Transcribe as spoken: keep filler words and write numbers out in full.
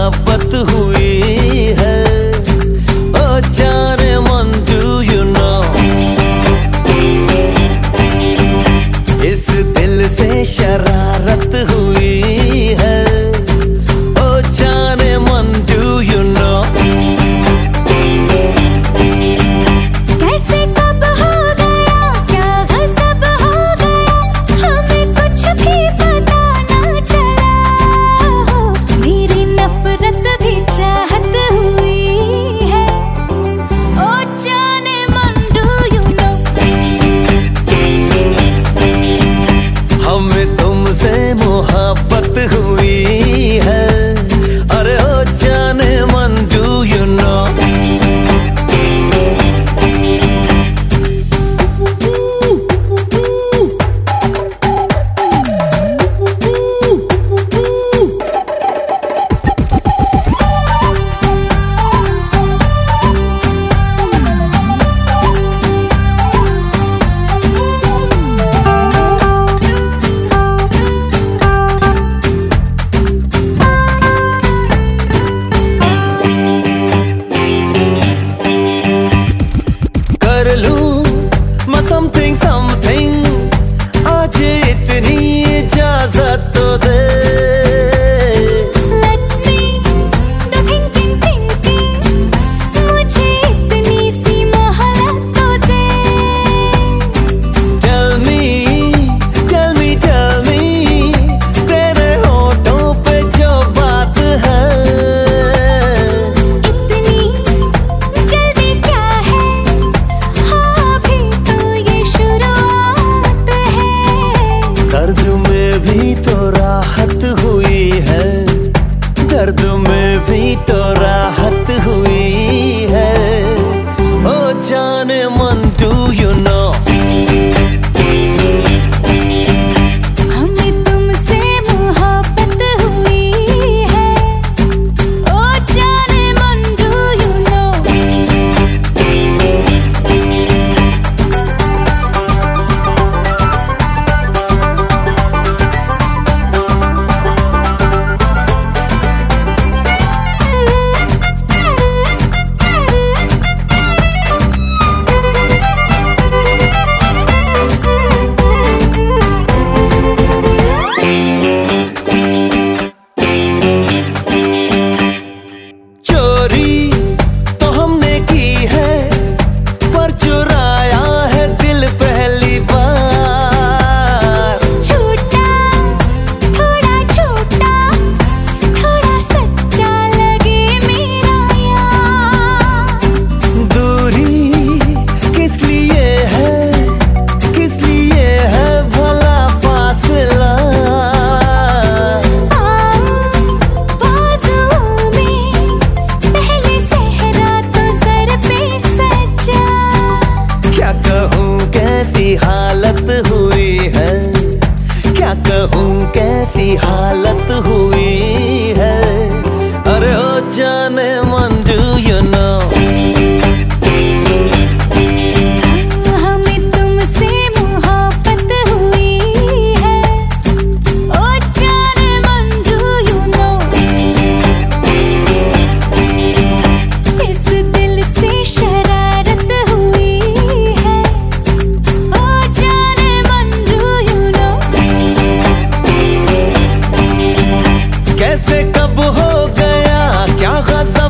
मोहब्बत हुई है। ओ जाने मन डू यू नो, इस दिल से शरारत हुई है। ओ जाने मन डू यू नो, कैसे कब हो गया, क्या गज़ब हो गया, हमें कुछ भी पता ना चला। हो मेरी नफरत भी चाहत हुई है। ओ जाने मन डू यू नो, हमें तुमसे मोहब्बत हुई है। अरे ओ जाने मन डू यू नो, कर लूं मैं समथिंग समथिंग, आज इतनी इजाजत तो दे। let me do thinking thinking, मुझे इतनी सी मोहलत तो दे। Tell me, tell me, tell me, तेरे होठों पे जो बात है। इतनी जल्दी क्या है, हाँ अभी तो ये शुरुआत है। दर्द में भी तो राहत हुई है, दर्द में भी तो राहत हुई है। ओ जाने मन डू यू नो, हमें तुमसे मोहब्बत हुई है। ओ जाने मन डू यू नो, चोरी तो हमने की है, पर चुराया है दिल पहली बार। छोटा थोड़ा छोटा, थोड़ा सच्चा लगे मेरा यार। दूरी किस लिए है, किस लिए है भला फासला। आओ बाजुओं में, पहले सहरा तो सर पे सजा। क्या कहूँ कैसी हालत हुई है, क्या कहूँ कैसी हालत हुई है। अरे ओ जाने मन डू यू नो, हमें तुमसे मोहब्बत हुई है। ओ जाने मन डू यू नो, इस दिल से शरारत हुई है। ओ जाने मन डू यू नो, कैसे कब हो गया, क्या गज़ब